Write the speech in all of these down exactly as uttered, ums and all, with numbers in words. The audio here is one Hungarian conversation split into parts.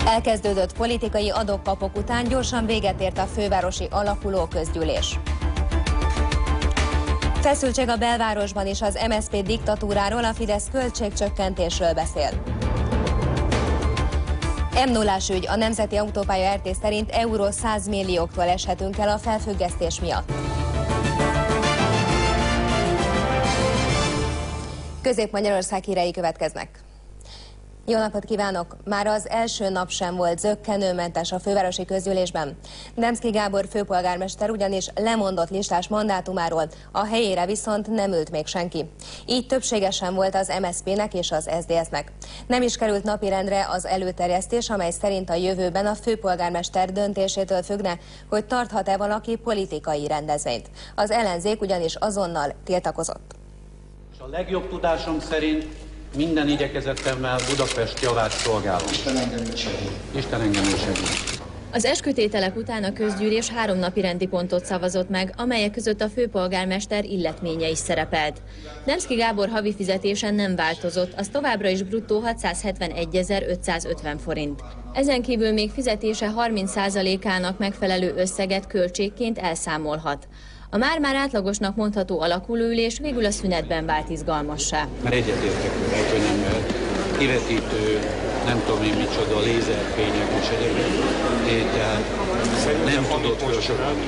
Elkezdődött politikai adok-kapok után gyorsan véget ért a fővárosi alakuló közgyűlés. Feszültség a belvárosban is, az em es zé pé diktatúráról, a Fidesz költségcsökkentésről beszél. em nullás ügy, a Nemzeti Autópálya er té szerint euró száz millióktól eshetünk el a felfüggesztés miatt. Közép-Magyarország hírei következnek. Jó napot kívánok! Már az első nap sem volt zökkenőmentes a fővárosi közgyűlésben. Demszky Gábor főpolgármester ugyanis lemondott listás mandátumáról, a helyére viszont nem ült még senki. Így többségesen volt az em es zé pének és az es zé dé esznek. Nem is került napirendre az előterjesztés, amely szerint a jövőben a főpolgármester döntésétől függne, hogy tarthat-e valaki politikai rendezvényt. Az ellenzék ugyanis azonnal tiltakozott. A legjobb tudásom szerint minden igyekezetemmel Budapest javát szolgálom. Isten engem is segít. Isten engem is segít. Az eskütételek után a közgyűlés három napi rendi pontot szavazott meg, amelyek között a főpolgármester illetménye is szerepelt. Demszky Gábor havi fizetésen nem változott, az továbbra is bruttó hatszázhetvenegyezer-ötszázötven forint. Ezen kívül még fizetése harminc százalékának megfelelő összeget költségként elszámolhat. A már-már átlagosnak mondható alakulóülés végül a szünetben vált izgalmassá. Mert egyetértek rajtonyemmel, kivetítő, nem tudom én micsoda, lézerfények és egyébként, tehát nem tudott felsorolni.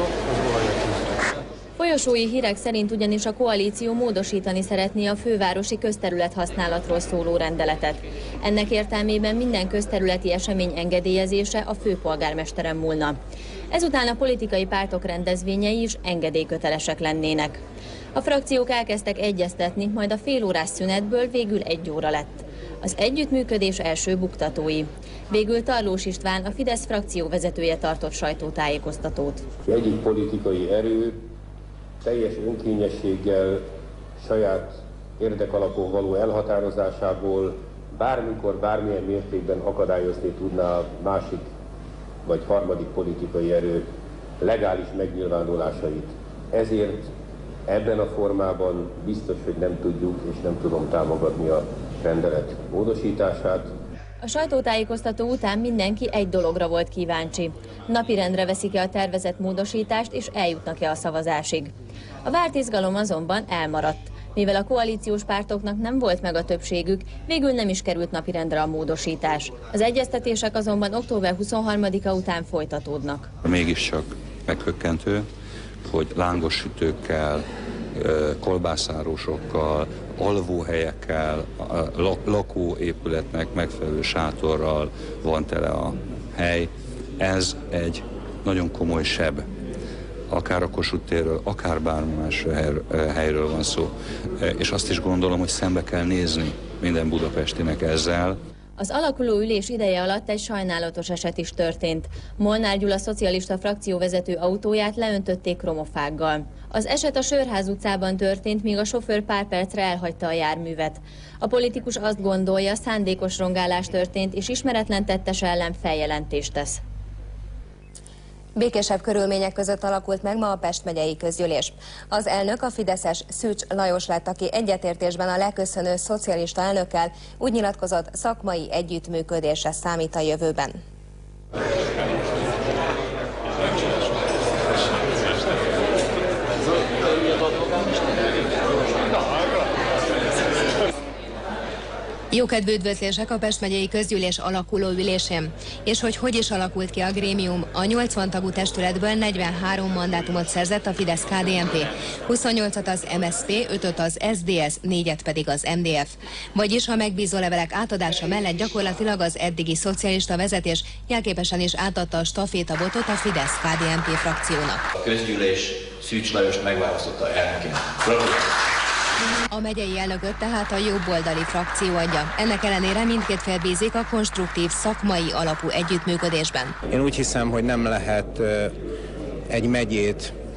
Folyosói hírek szerint ugyanis a koalíció módosítani szeretné a fővárosi közterület használatról szóló rendeletet. Ennek értelmében minden közterületi esemény engedélyezése a főpolgármesteren múlna. Ezután a politikai pártok rendezvényei is engedélykötelesek lennének. A frakciók elkezdtek egyeztetni, majd a félórás szünetből végül egy óra lett. Az együttműködés első buktatói. Végül Tarlós István, a Fidesz frakció vezetője tartott sajtótájékoztatót. Egyik politikai erő teljes önkényességgel, saját érdekalapon való elhatározásából bármikor, bármilyen mértékben akadályozni tudná a másik vagy harmadik politikai erő legális megnyilvánulásait. Ezért ebben a formában biztos, hogy nem tudjuk és nem tudom támogatni a rendelet módosítását. A sajtótájékoztató után mindenki egy dologra volt kíváncsi. Napirendre veszik-e a tervezett módosítást, és eljutnak-e a szavazásig. A várt izgalom azonban elmaradt. Mivel a koalíciós pártoknak nem volt meg a többségük, végül nem is került napirendre a módosítás. Az egyeztetések azonban október huszonharmadika után folytatódnak. Mégiscsak meghökkentő, hogy lángos sütőkkel, kolbászárósokkal, alvóhelyekkel, lakóépületnek megfelelő sátorral van tele a hely. Ez egy nagyon komoly seb. Akár a Kossuth térről, akár bármi más helyről van szó. És azt is gondolom, hogy szembe kell nézni minden budapestinek ezzel. Az alakuló ülés ideje alatt egy sajnálatos eset is történt. Molnár Gyula szocialista frakcióvezető autóját leöntötték kromofággal. Az eset a Sörház utcában történt, míg a sofőr pár percre elhagyta a járművet. A politikus azt gondolja, szándékos rongálás történt, és ismeretlen tettes ellen feljelentést tesz. Békésebb körülmények között alakult meg ma a Pest megyei közgyűlés. Az elnök, a fideszes Szűcs Lajos lett, aki egyetértésben a leköszönő szocialista elnökkel úgy nyilatkozott, szakmai együttműködésre számít a jövőben. Jókedvű üdvözlések a Pest megyei közgyűlés alakuló ülésén. És hogy hogy is alakult ki a grémium? A nyolcvan tagú testületből negyvenhárom mandátumot szerzett a Fidesz-ká dé en pé, huszonnyolcat az em es zé pé, ötöt az es zé dé es, négyet pedig az em dé ef. Vagyis a megbízó levelek átadása mellett gyakorlatilag az eddigi szocialista vezetés jelképesen is átadta a stafétabotot a Fidesz-ká dé en pé frakciónak. A közgyűlés Szűcs Lajost megválasztotta elnökként. A megyei elnököt tehát a jobboldali frakció adja. Ennek ellenére mindkét fél bízik a konstruktív, szakmai alapú együttműködésben. Én úgy hiszem, hogy nem lehet egy megyét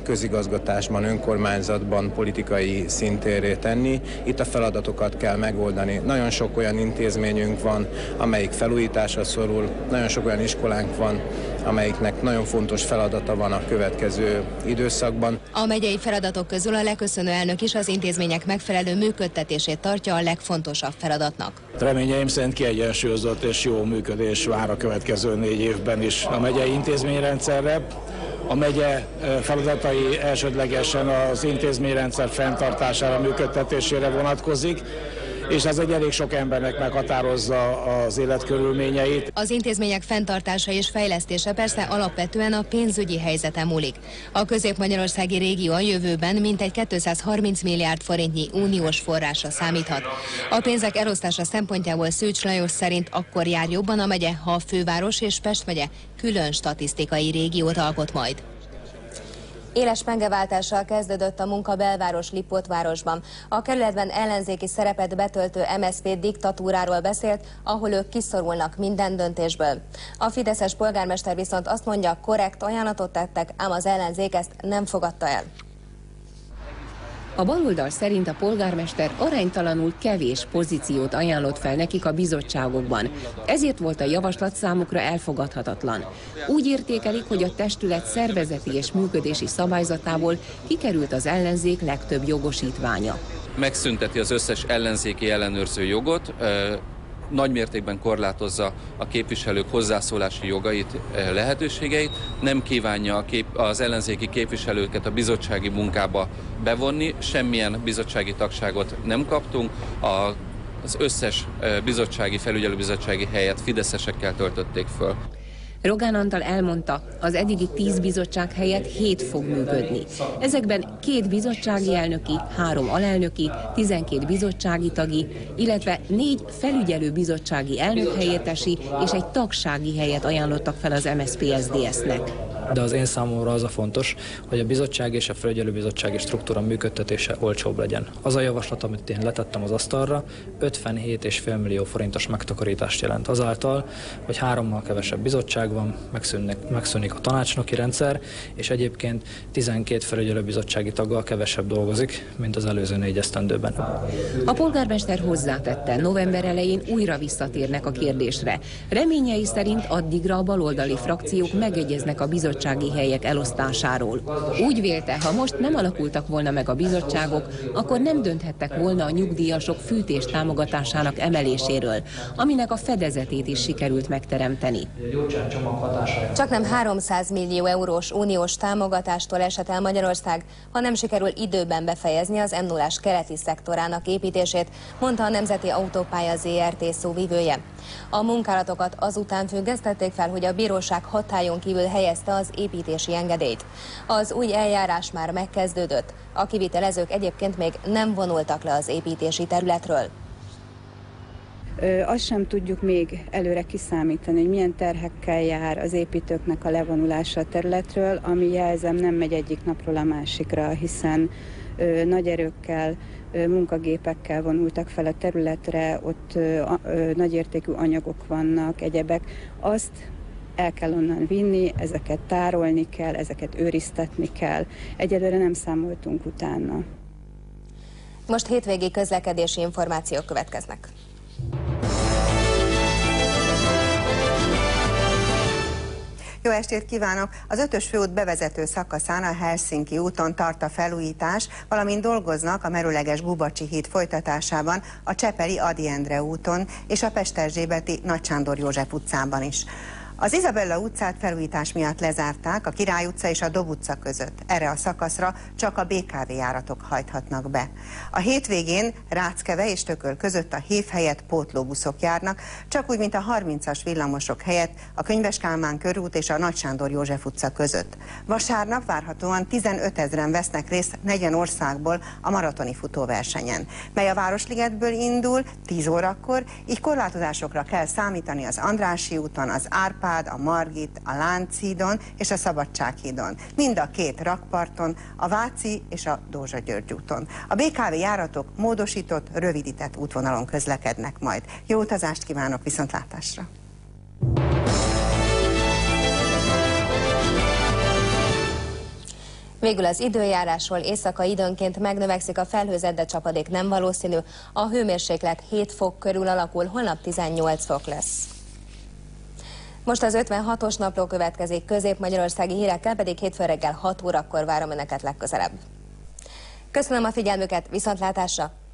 közigazgatásban, önkormányzatban politikai szintérré tenni. Itt a feladatokat kell megoldani. Nagyon sok olyan intézményünk van, amelyik felújításra szorul, nagyon sok olyan iskolánk van, amelyiknek nagyon fontos feladata van a következő időszakban. A megyei feladatok közül a leköszönő elnök is az intézmények megfelelő működtetését tartja a legfontosabb feladatnak. Reményeim szerint kiegyensúlyozott és jó működés vár a következő négy évben is a megyei intézményrendszerre. A megye feladatai elsődlegesen az intézményrendszer fenntartására, működtetésére vonatkozik, és ez egy elég sok embernek meghatározza az életkörülményeit. Az intézmények fenntartása és fejlesztése persze alapvetően a pénzügyi helyzeten múlik. A közép-magyarországi régió a jövőben mintegy kétszázharminc milliárd forintnyi uniós forrásra számíthat. A pénzek elosztása szempontjából Szűcs Lajos szerint akkor jár jobban a megye, ha a főváros és Pest megye külön statisztikai régiót alkot majd. Éles pengeváltással kezdődött a munka belváros Lipótvárosban. A kerületben ellenzéki szerepet betöltő em es zé pé diktatúráról beszélt, ahol ők kiszorulnak minden döntésből. A fideszes polgármester viszont azt mondja, korrekt ajánlatot tettek, ám az ellenzék ezt nem fogadta el. A baloldal szerint a polgármester aránytalanul kevés pozíciót ajánlott fel nekik a bizottságokban. Ezért volt a javaslat számukra elfogadhatatlan. Úgy értékelik, hogy a testület szervezeti és működési szabályzatából kikerült az ellenzék legtöbb jogosítványa. Megszünteti az összes ellenzéki ellenőrző jogot, nagy mértékben korlátozza a képviselők hozzászólási jogait, lehetőségeit, nem kívánja a kép, az ellenzéki képviselőket a bizottsági munkába bevonni, semmilyen bizottsági tagságot nem kaptunk, a, az összes bizottsági, felügyelőbizottsági helyet fideszesekkel töltötték föl. Rogán Antal elmondta, az eddigi tíz bizottság helyett hét fog működni. Ezekben két bizottsági elnöki, három alelnöki, tizenkét bizottsági tagi, illetve négy felügyelő bizottsági elnök helyettesi és egy tagsági helyet ajánlottak fel az em es zé pé es dé es-nek. De az én számomra az a fontos, hogy a bizottság és a felügyelőbizottsági struktúra működtetése olcsóbb legyen. Az a javaslat, amit én letettem az asztalra, ötvenhét egész öt millió forintos megtakarítást jelent azáltal, hogy hárommal kevesebb bizottság van, megszűnik, megszűnik a tanácsnoki rendszer, és egyébként tizenkét felügyelőbizottsági taggal kevesebb dolgozik, mint az előző négy esztendőben. A polgármester hozzátette, november elején újra visszatérnek a kérdésre. Reményei szerint addigra a baloldali frakciók megegyeznek a bizottság bizottsági helyek elosztásáról. Úgy vélte, ha most nem alakultak volna meg a bizottságok, akkor nem dönthettek volna a nyugdíjasok fűtés támogatásának emeléséről, aminek a fedezetét is sikerült megteremteni. Csak nem háromszáz millió eurós uniós támogatástól esett el Magyarország, ha nem sikerül időben befejezni az em nullás keleti szektorának építését, mondta a Nemzeti Autópálya zé er té szóvivője. A munkálatokat azután függesztették fel, hogy a bíróság hatályon kívül helyezte az építési engedélyt. Az új eljárás már megkezdődött. A kivitelezők egyébként még nem vonultak le az építési területről. Ö, azt sem tudjuk még előre kiszámítani, hogy milyen terhekkel jár az építőknek a levonulása a területről, ami, jelzem, nem megy egyik napról a másikra, hiszen ö, nagy erőkkel, ö, munkagépekkel vonultak fel a területre, ott ö, ö, nagyértékű anyagok vannak, egyebek. Azt el kell onnan vinni, ezeket tárolni kell, ezeket őriztetni kell. Egyelőre nem számoltunk utána. Most hétvégi közlekedési információk következnek. Jó estét kívánok! Az ötös főút bevezető szakaszán a Helsinki úton tart a felújítás, valamint dolgoznak a merőleges Gubacsi híd folytatásában a Csepeli Ady Endre úton és a Pesterzsébeti Nagy Sándor József utcában is. Az Izabella utcát felújítás miatt lezárták a Király utca és a Dob utca között. Erre a szakaszra csak a bé ká vé járatok hajthatnak be. A hétvégén Ráckeve és Tököl között a hév helyett pótlóbuszok járnak, csak úgy, mint a harmincas villamosok helyett a Könyves Kálmán körút és a Nagy Sándor József utca között. Vasárnap várhatóan tizenötezren vesznek részt negyven országból a maratoni futóversenyen, mely a Városligetből indul tíz órakor, így korlátozásokra kell számítani az Andrássy úton, az Árpád, a Margit, a Lánchídon és a Szabadsághídon, mind a két rakparton, a Váci és a Dózsa György úton. A bé ká vé járatok módosított, rövidített útvonalon közlekednek majd. Jó utazást kívánok, viszontlátásra! Végül az időjárásról: éjszaka időnként megnövekszik a felhőzet, de csapadék nem valószínű. A hőmérséklet hét fok körül alakul, holnap tizennyolc fok lesz. Most az ötvenhatos napló következik, közép-magyarországi hírekkel pedig hétfő reggel hat órakor várom Önöket legközelebb. Köszönöm a figyelmüket, viszontlátásra!